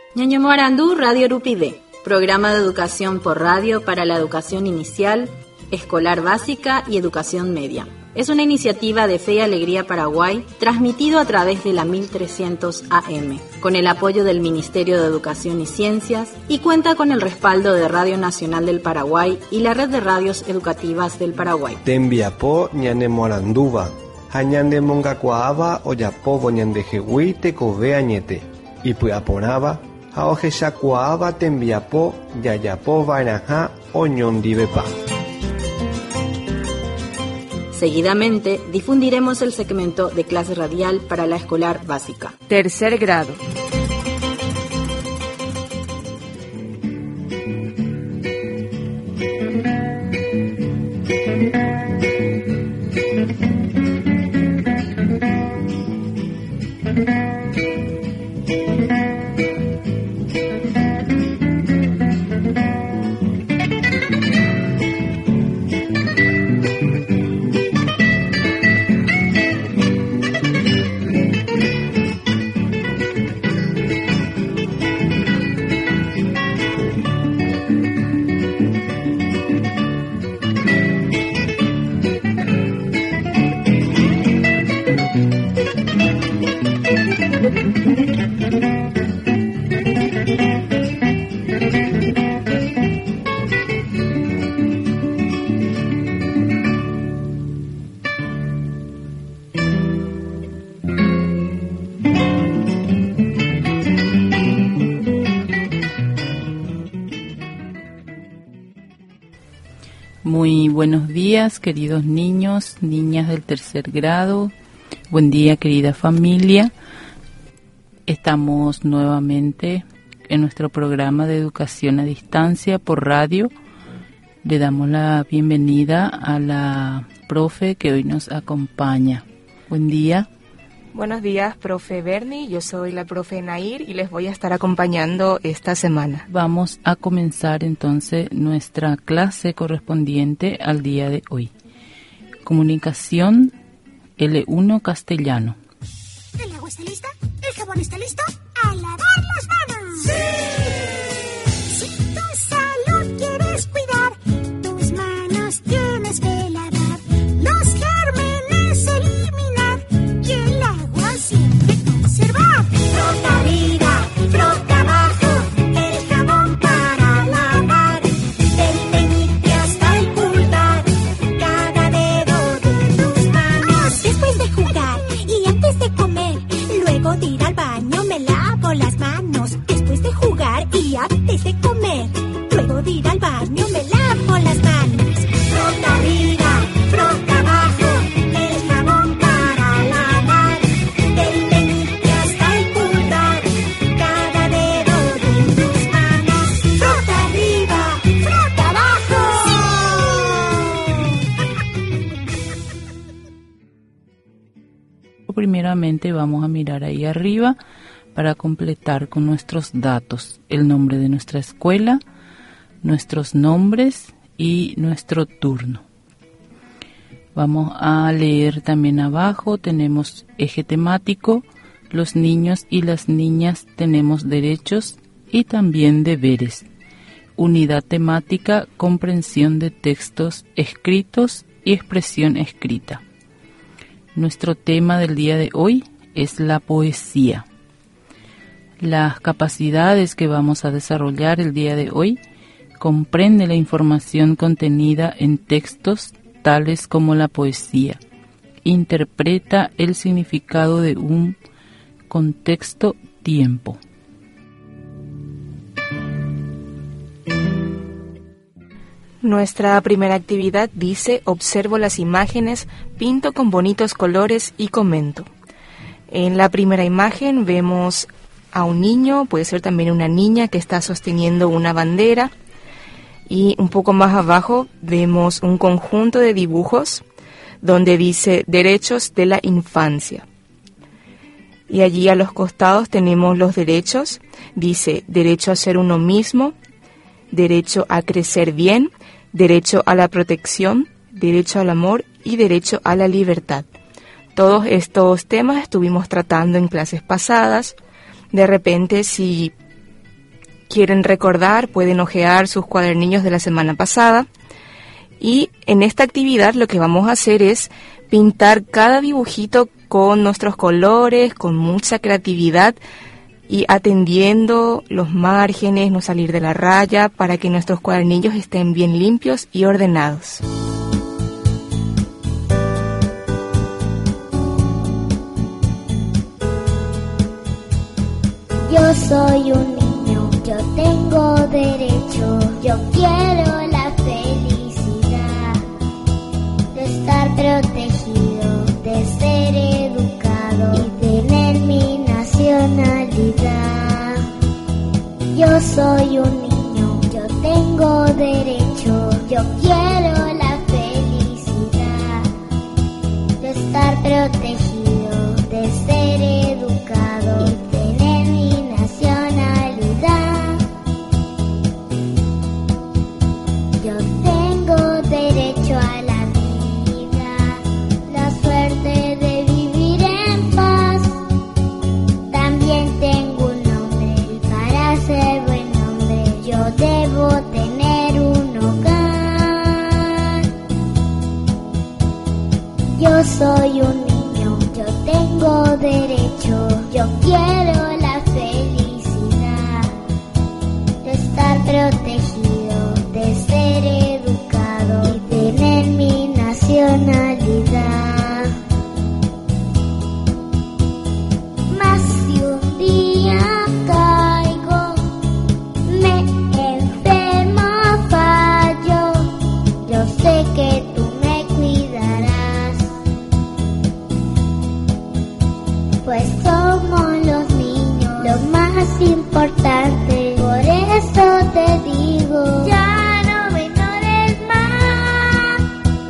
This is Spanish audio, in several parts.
Ñaño Arandú, Radio Rupide, programa de educación por radio para la educación inicial, escolar básica y educación media. Es una iniciativa de Fe y Alegría Paraguay, transmitido a través de la 1300 AM, con el apoyo del Ministerio de Educación y Ciencias, y cuenta con el respaldo de Radio Nacional del Paraguay y la Red de Radios Educativas del Paraguay. Tembiapó Ñanemo Aranduva, Hañande Mongacuaaba Oyapobo Ñandejehui Tecove Añete, y Puaporaba, Aojeshacuaaba Tembiapó Yayapo Vairajá Oñondivepa. Seguidamente, difundiremos el segmento de clase radial para la escolar básica. Tercer grado. Muy buenos días, queridos niños, niñas del tercer grado. Buen día, querida familia. Estamos nuevamente en nuestro programa de educación a distancia por radio. Le damos la bienvenida a la profe que hoy nos acompaña. Buen día. Buenos días, profe Bernie. Yo soy la profe Nair y les voy a estar acompañando esta semana. Vamos a comenzar entonces nuestra clase correspondiente al día de hoy. Comunicación L1 castellano. ¿El agua está lista? ¿El jabón está listo? ¡A lavar las manos! ¡Sí! Si tu salud quieres cuidar, tus manos tienes que lavar. Los gérmenes eliminar y el agua siempre conservar. Frota arriba, frota abajo, el jabón para lavar. Del meñique hasta el pulgar, cada dedo de tus manos. Después de jugar y antes de comer, luego de ir al baño me lavo las manos. Después de jugar y antes de comer, luego de ir al baño me lavo las manos. Frota arriba, frota abajo, el jabón para lavar. Del meñique hasta el pulgar, cada dedo de tus manos. Frota arriba, frota abajo. Primeramente vamos a mirar ahí arriba para completar con nuestros datos, el nombre de nuestra escuela, nuestros nombres y nuestro turno. Vamos a leer también abajo, tenemos eje temático, los niños y las niñas tenemos derechos y también deberes. Unidad temática, comprensión de textos escritos y expresión escrita. Nuestro tema del día de hoy es la poesía. Las capacidades que vamos a desarrollar el día de hoy comprende la información contenida en textos tales como la poesía. Interpreta el significado de un contexto, tiempo. Nuestra primera actividad dice: observo las imágenes, pinto con bonitos colores y comento. En la primera imagen vemos a un niño, puede ser también una niña que está sosteniendo una bandera, y un poco más abajo vemos un conjunto de dibujos donde dice derechos de la infancia. Y allí a los costados tenemos los derechos, dice derecho a ser uno mismo, derecho a crecer bien, derecho a la protección, derecho al amor y derecho a la libertad. Todos estos temas estuvimos tratando en clases pasadas. De repente, si quieren recordar, pueden hojear sus cuadernillos de la semana pasada. Y en esta actividad lo que vamos a hacer es pintar cada dibujito con nuestros colores, con mucha creatividad y atendiendo los márgenes, no salir de la raya, para que nuestros cuadernillos estén bien limpios y ordenados. Yo soy un niño, yo tengo derecho, yo quiero la felicidad de estar protegido, de ser educado y tener mi nacionalidad. Yo soy un niño, yo tengo derecho, yo quiero la felicidad de estar protegido, de ser educado y tener mi nacionalidad. Yo tengo derecho a la vida, la suerte de vivir en paz. También tengo un nombre y para ser buen hombre yo debo tener un hogar. Yo soy un niño, yo tengo derecho, yo quiero la felicidad de estar protegido, de ser educado y tener mi nacionalidad. Mas si un día caigo, me enfermo, fallo, yo sé que tú me cuidarás, pues somos los niños lo más importante. Por eso te digo, ya no me ignores más.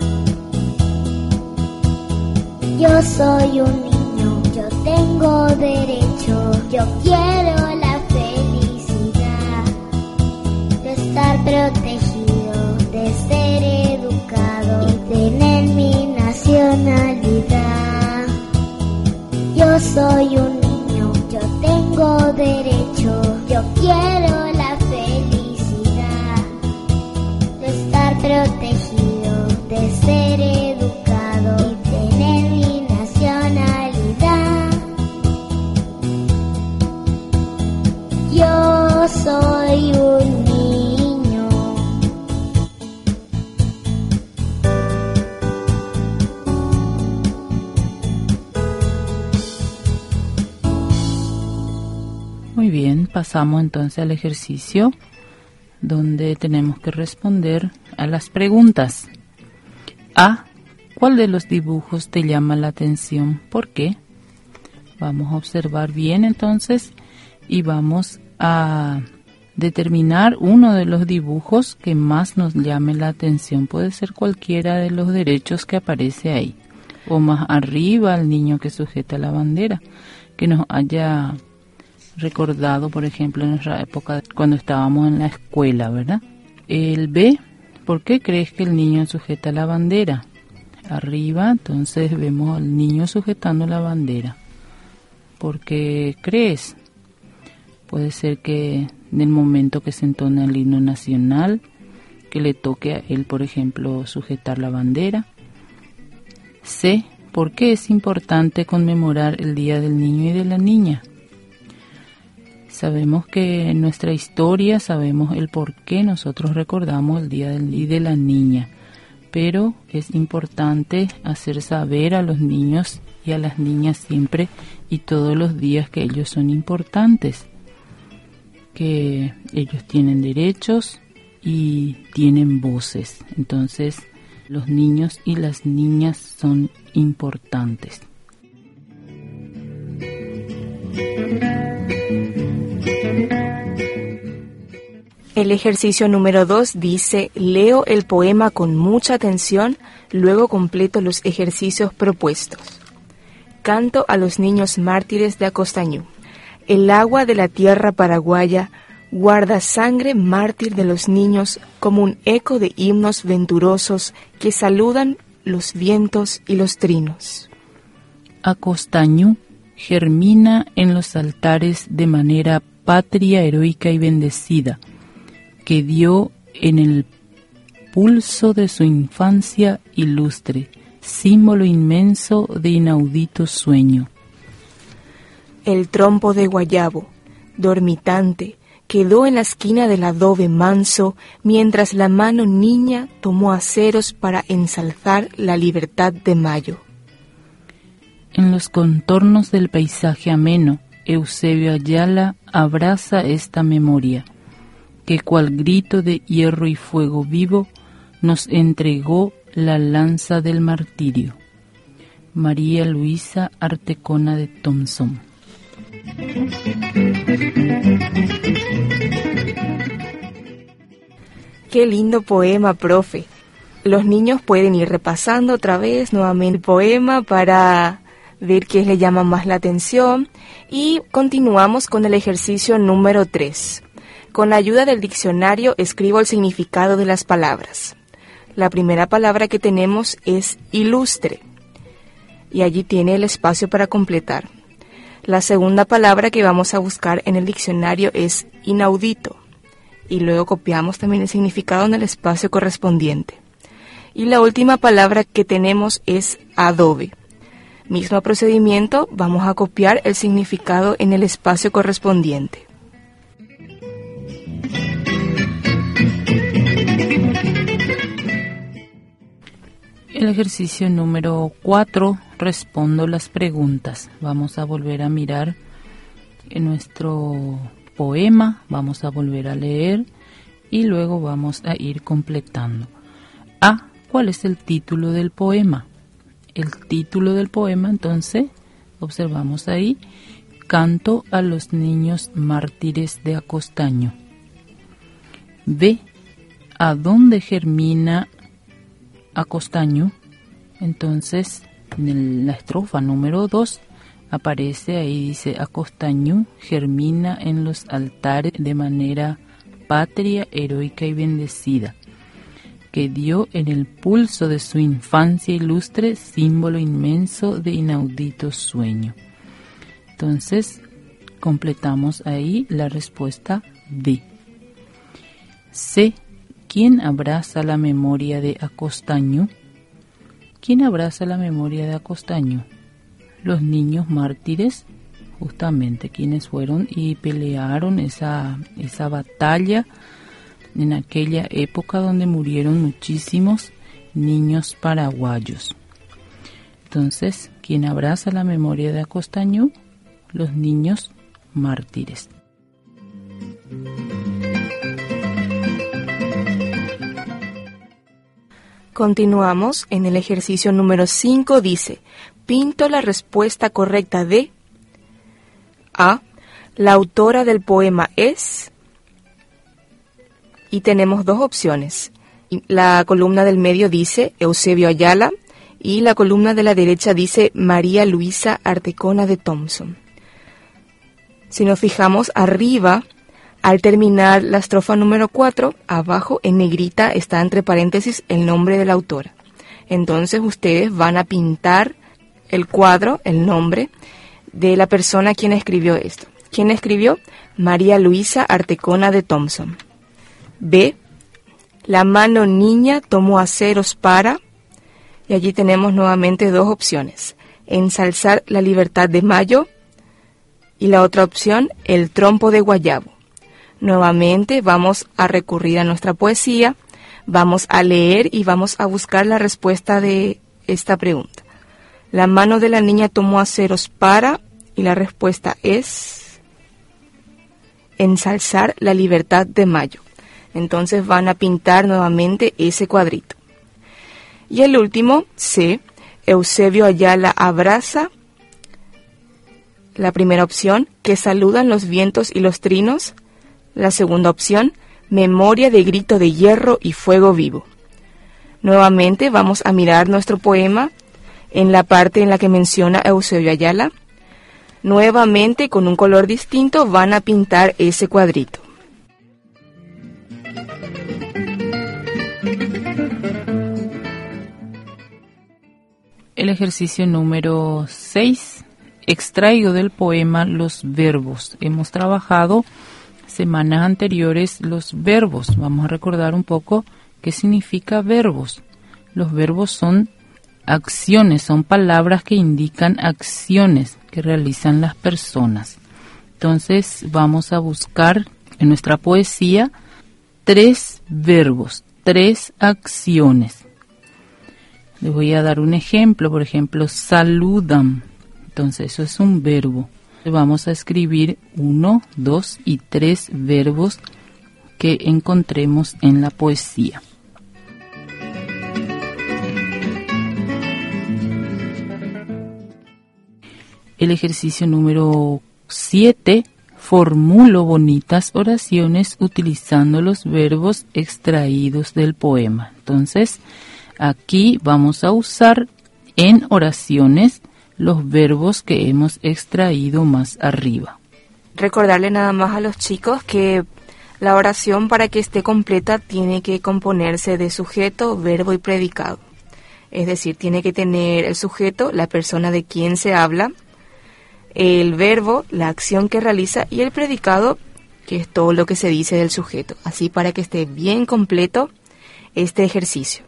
Yo soy un niño, yo tengo derecho, yo quiero la felicidad de estar protegido, de ser educado y tener mi nacionalidad. Yo soy un niño, yo tengo derecho, yo quiero la felicidad de estar protegido, de ser educado y tener mi nacionalidad. Yo soy un niño. Muy bien, pasamos entonces al ejercicio donde tenemos que responder a las preguntas. A. ¿Cuál de los dibujos te llama la atención? ¿Por qué? Vamos a observar bien entonces y vamos a determinar uno de los dibujos que más nos llame la atención. Puede ser cualquiera de los derechos que aparece ahí. O más arriba, el niño que sujeta la bandera, que nos haya recordado, por ejemplo, en nuestra época cuando estábamos en la escuela, ¿verdad? El B, ¿por qué crees que el niño sujeta la bandera? Arriba, entonces vemos al niño sujetando la bandera. ¿Por qué crees? Puede ser que en el momento que se entona el himno nacional, que le toque a él, por ejemplo, sujetar la bandera. C, ¿por qué es importante conmemorar el Día del Niño y de la Niña? Sabemos que en nuestra historia sabemos el por qué nosotros recordamos el Día del y de la Niña, pero es importante hacer saber a los niños y a las niñas siempre y todos los días que ellos son importantes, que ellos tienen derechos y tienen voces. Entonces, los niños y las niñas son importantes. El ejercicio número 2 dice: leo el poema con mucha atención, luego completo los ejercicios propuestos. Canto a los niños mártires de Acostañú. El agua de la tierra paraguaya guarda sangre mártir de los niños como un eco de himnos venturosos que saludan los vientos y los trinos. Acostañú germina en los altares de manera patria heroica y bendecida, que dio en el pulso de su infancia ilustre, símbolo inmenso de inaudito sueño. El trompo de guayabo, dormitante, quedó en la esquina del adobe manso, mientras la mano niña tomó aceros para ensalzar la libertad de mayo. En los contornos del paisaje ameno, Eusebio Ayala abraza esta memoria, que cual grito de hierro y fuego vivo nos entregó la lanza del martirio. María Luisa Artecona de Thompson. Qué lindo poema, profe. Los niños pueden ir repasando otra vez nuevamente el poema para ver qué le llama más la atención. Y continuamos con el ejercicio número 3. Con la ayuda del diccionario escribo el significado de las palabras. La primera palabra que tenemos es ilustre, y allí tiene el espacio para completar. La segunda palabra que vamos a buscar en el diccionario es inaudito, y luego copiamos también el significado en el espacio correspondiente. Y la última palabra que tenemos es adobe. Mismo procedimiento, vamos a copiar el significado en el espacio correspondiente. El ejercicio número 4, respondo las preguntas. Vamos a volver a mirar en nuestro poema, vamos a volver a leer y luego vamos a ir completando. A, ¿cuál es el título del poema? El título del poema, entonces, observamos ahí, Canto a los niños mártires de Acostaño. B, ¿a dónde germina Acostaño? Entonces, en la estrofa número 2 aparece ahí, dice, Acostaño germina en los altares de manera patria, heroica y bendecida, que dio en el pulso de su infancia ilustre, símbolo inmenso de inaudito sueño. Entonces, completamos ahí la respuesta D. C. ¿Quién abraza la memoria de Acostaño? ¿Quién abraza la memoria de Acostaño? Los niños mártires, justamente quienes fueron y pelearon esa batalla en aquella época donde murieron muchísimos niños paraguayos. Entonces, ¿quién abraza la memoria de Acostaño? Los niños mártires. Continuamos en el ejercicio número 5, dice, pinto la respuesta correcta de A. La autora del poema es, y tenemos dos opciones. La columna del medio dice Eusebio Ayala y la columna de la derecha dice María Luisa Artecona de Thompson. Si nos fijamos arriba, al terminar la estrofa número 4, abajo en negrita está entre paréntesis el nombre de la autora. Entonces ustedes van a pintar el cuadro, el nombre de la persona quien escribió esto. ¿Quién escribió? María Luisa Artecona de Thompson. B. La mano niña tomó aceros para, y allí tenemos nuevamente dos opciones, ensalzar la libertad de mayo, y la otra opción, el trompo de guayabo. Nuevamente vamos a recurrir a nuestra poesía, vamos a leer y vamos a buscar la respuesta de esta pregunta. La mano de la niña tomó aceros para, y la respuesta es ensalzar la libertad de mayo. Entonces van a pintar nuevamente ese cuadrito. Y el último, C, Eusebio Ayala abraza, la primera opción, que saludan los vientos y los trinos. La segunda opción, memoria de grito de hierro y fuego vivo. Nuevamente vamos a mirar nuestro poema en la parte en la que menciona Eusebio Ayala. Nuevamente con un color distinto van a pintar ese cuadrito. El ejercicio número 6 extraigo del poema los verbos. Hemos trabajado semanas anteriores los verbos. Vamos a recordar un poco qué significa verbos. Los verbos son acciones, son palabras que indican acciones que realizan las personas. Entonces vamos a buscar en nuestra poesía 3 verbos, 3 acciones. Les voy a dar un ejemplo, por ejemplo, saludan. Entonces eso es un verbo. Vamos a escribir 1, 2 y 3 verbos que encontremos en la poesía. El ejercicio número 7, formulo bonitas oraciones utilizando los verbos extraídos del poema. Entonces, aquí vamos a usar en oraciones los verbos que hemos extraído más arriba. Recordarle nada más a los chicos que la oración, para que esté completa, tiene que componerse de sujeto, verbo y predicado. Es decir, tiene que tener el sujeto, la persona de quien se habla, el verbo, la acción que realiza, y el predicado, que es todo lo que se dice del sujeto. Así, para que esté bien completo este ejercicio.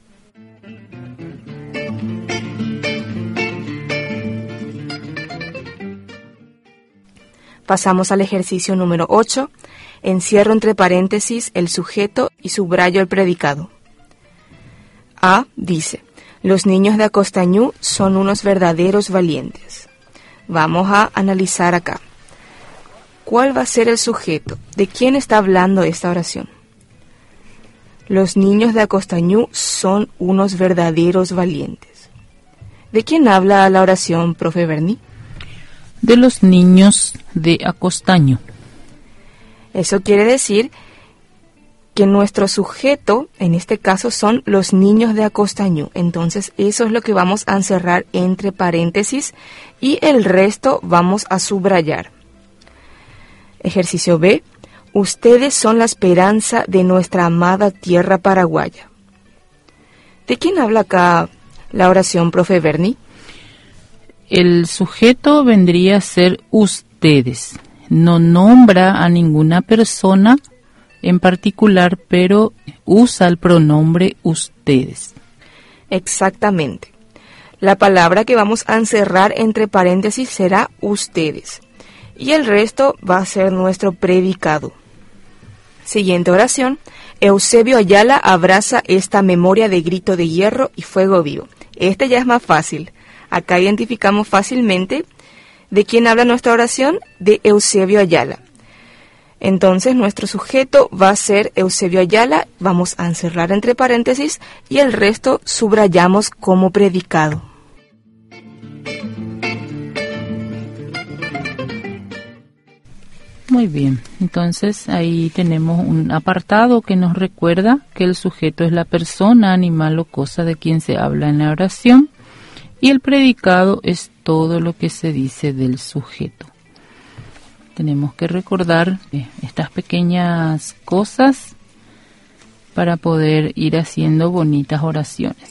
Pasamos al ejercicio número 8. Encierro entre paréntesis el sujeto y subrayo el predicado. A dice: los niños de Acostañú son unos verdaderos valientes. Vamos a analizar acá. ¿Cuál va a ser el sujeto? ¿De quién está hablando esta oración? Los niños de Acostañú son unos verdaderos valientes. ¿De quién habla la oración, profe Berni? De los niños de Acostañú. Eso quiere decir que nuestro sujeto, en este caso, son los niños de Acostañú. Entonces, eso es lo que vamos a encerrar entre paréntesis y el resto vamos a subrayar. Ejercicio B. Ustedes son la esperanza de nuestra amada tierra paraguaya. ¿De quién habla acá la oración, profe Berni? El sujeto vendría a ser ustedes. No nombra a ninguna persona en particular, pero usa el pronombre ustedes. Exactamente. La palabra que vamos a encerrar entre paréntesis será ustedes. Y el resto va a ser nuestro predicado. Siguiente oración. Eusebio Ayala abraza esta memoria de grito de hierro y fuego vivo. Este ya es más fácil. Acá identificamos fácilmente de quién habla nuestra oración, de Eusebio Ayala. Entonces nuestro sujeto va a ser Eusebio Ayala, vamos a encerrar entre paréntesis y el resto subrayamos como predicado. Muy bien, entonces ahí tenemos un apartado que nos recuerda que el sujeto es la persona, animal o cosa de quien se habla en la oración y el predicado es todo lo que se dice del sujeto. Tenemos que recordar estas pequeñas cosas para poder ir haciendo bonitas oraciones.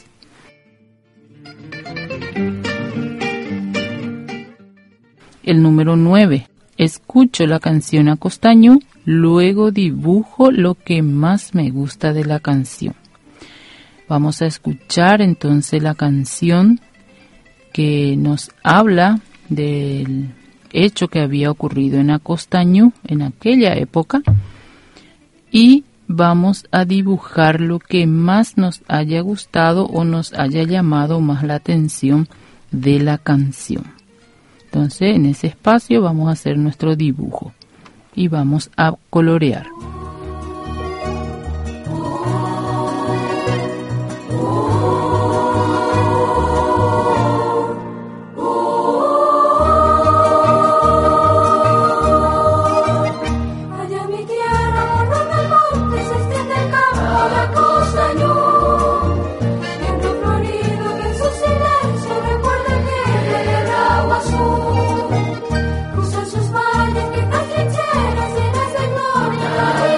El número 9. Escucho la canción Acostañú, luego dibujo lo que más me gusta de la canción. Vamos a escuchar entonces la canción que nos habla del hecho que había ocurrido en Acostañú en aquella época y vamos a dibujar lo que más nos haya gustado o nos haya llamado más la atención de la canción. Entonces, en ese espacio vamos a hacer nuestro dibujo y vamos a colorear. Cruzan sus valles, que tan trincheras llenas de gloria.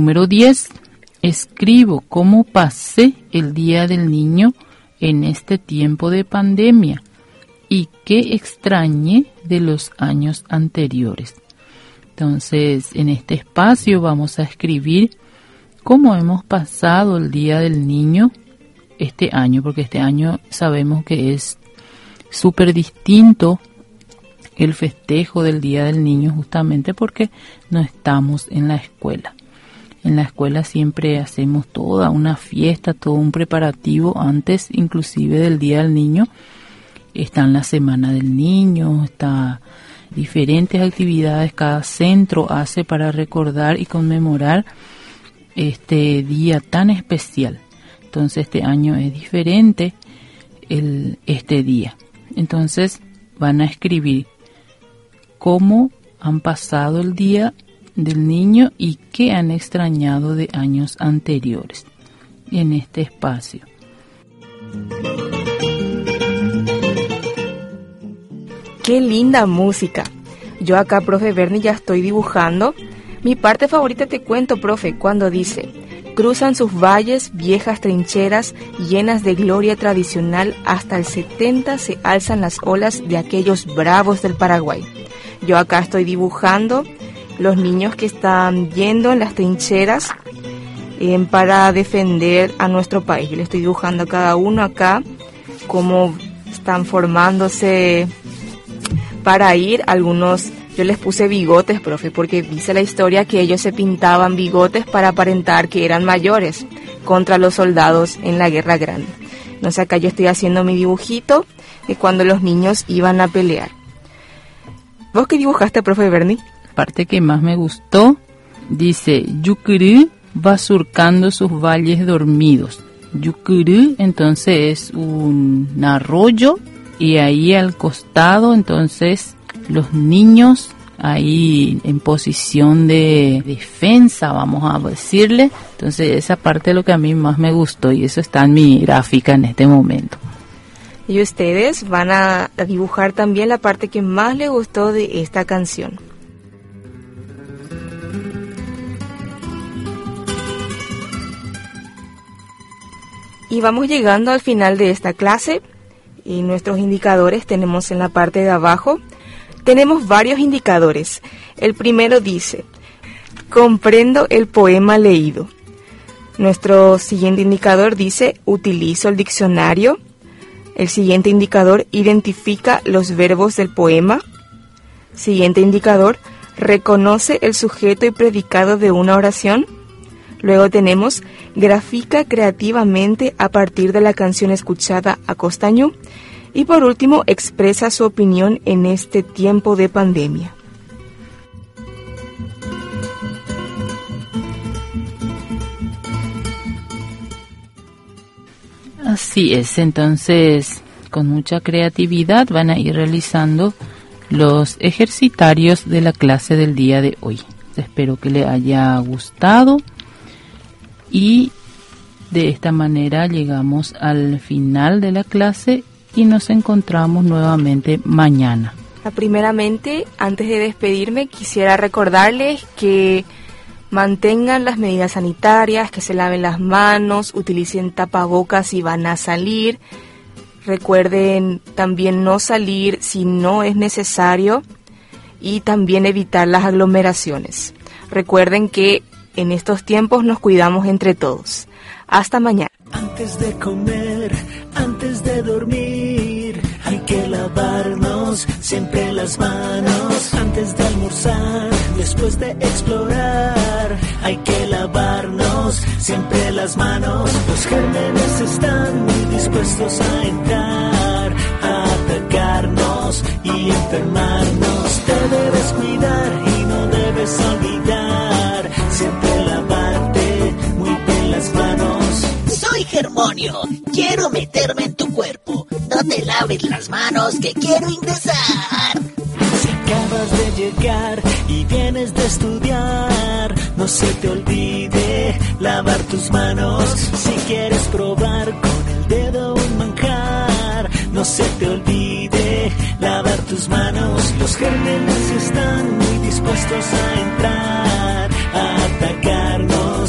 Número 10. Escribo cómo pasé el Día del Niño en este tiempo de pandemia y qué extrañé de los años anteriores. Entonces, en este espacio vamos a escribir cómo hemos pasado el Día del Niño este año, porque este año sabemos que es súper distinto el festejo del Día del Niño, justamente porque no estamos en la escuela. En la escuela siempre hacemos toda una fiesta, todo un preparativo antes inclusive del Día del Niño. Está en la Semana del Niño, está diferentes actividades cada centro hace para recordar y conmemorar este día tan especial. Entonces este año es diferente este día. Entonces van a escribir cómo han pasado el Día del Niño y qué han extrañado de años anteriores en este espacio. ¡Qué linda música! Yo acá, profe Bernie, ya estoy dibujando. Mi parte favorita, te cuento, profe, cuando dice: cruzan sus valles viejas trincheras llenas de gloria tradicional, hasta el 70 se alzan las olas de aquellos bravos del Paraguay. Yo acá estoy dibujando los niños que están yendo en las trincheras para defender a nuestro país. Yo le estoy dibujando a cada uno acá cómo están formándose para ir. Algunos yo les puse bigotes, profe, porque dice la historia que ellos se pintaban bigotes para aparentar que eran mayores contra los soldados en la Guerra Grande. Entonces acá yo estoy haciendo mi dibujito de cuando los niños iban a pelear. ¿Vos qué dibujaste, profe Bernie? La parte que más me gustó dice: Yucurú va surcando sus valles dormidos. Yucurú entonces es un arroyo y ahí al costado entonces los niños ahí en posición de defensa, vamos a decirle. Entonces esa parte es lo que a mí más me gustó y eso está en mi gráfica en este momento. Y ustedes van a dibujar también la parte que más les gustó de esta canción. Y vamos llegando al final de esta clase. Y nuestros indicadores tenemos en la parte de abajo. Tenemos varios indicadores. El primero dice: comprendo el poema leído. Nuestro siguiente indicador dice: utilizo el diccionario. El siguiente indicador: identifica los verbos del poema. Siguiente indicador: reconoce el sujeto y predicado de una oración. Luego tenemos: grafica creativamente a partir de la canción escuchada a Costañú. Y por último, expresa su opinión en este tiempo de pandemia. Así es, entonces con mucha creatividad van a ir realizando los ejercitarios de la clase del día de hoy. Espero que les haya gustado y de esta manera llegamos al final de la clase y nos encontramos nuevamente mañana. Primeramente, antes de despedirme, quisiera recordarles que mantengan las medidas sanitarias, que se laven las manos, utilicen tapabocas si van a salir. Recuerden también no salir si no es necesario y también evitar las aglomeraciones. Recuerden que en estos tiempos nos cuidamos entre todos. Hasta mañana. Antes de comer, antes de dormir, hay que lavarnos siempre las manos. Antes de almorzar, después de explorar, hay que lavarnos siempre las manos. Los gérmenes están muy dispuestos a entrar, a atacarnos y enfermarnos. Te debes cuidar y no debes olvidar siempre lavarte muy bien las manos. Soy Germonio, quiero meterme en tu cuerpo. No te laves las manos, que quiero ingresar. Si acabas de llegar y vienes de estudiar, no se te olvide lavar tus manos. Si quieres probar con el dedo un manjar, no se te olvide lavar tus manos. Los gérmenes están muy dispuestos a entrar, a atacarnos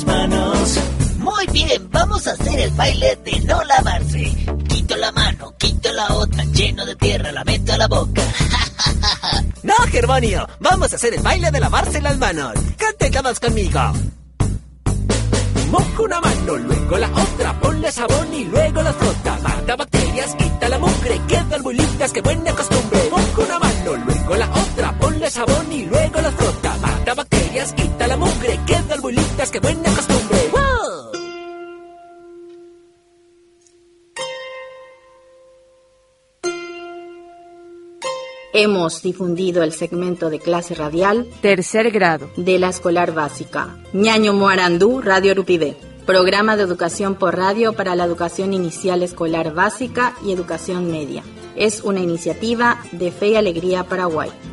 las manos. Muy bien, vamos a hacer el baile de no lavarse. Quito la mano, quito la otra, lleno de tierra, la meto a la boca. No, Germonio, vamos a hacer el baile de lavarse las manos. Canten todos conmigo. Moja una mano, luego la otra, ponle sabón y luego la frota. Mata bacterias, quita la mugre, quedan muy limpias, qué buena costumbre. Moja una mano, luego la otra, ponle sabón y luego la frota. Mata bacterias, quita la mugre, quedan muy limpias, qué buena costumbre. ¡Wow! Hemos difundido el segmento de clase radial Tercer grado de la escolar básica Ñaño Moarandú, Radio Rupidé, programa de educación por radio para la educación inicial escolar básica y educación media. Es una iniciativa de Fe y Alegría Paraguay.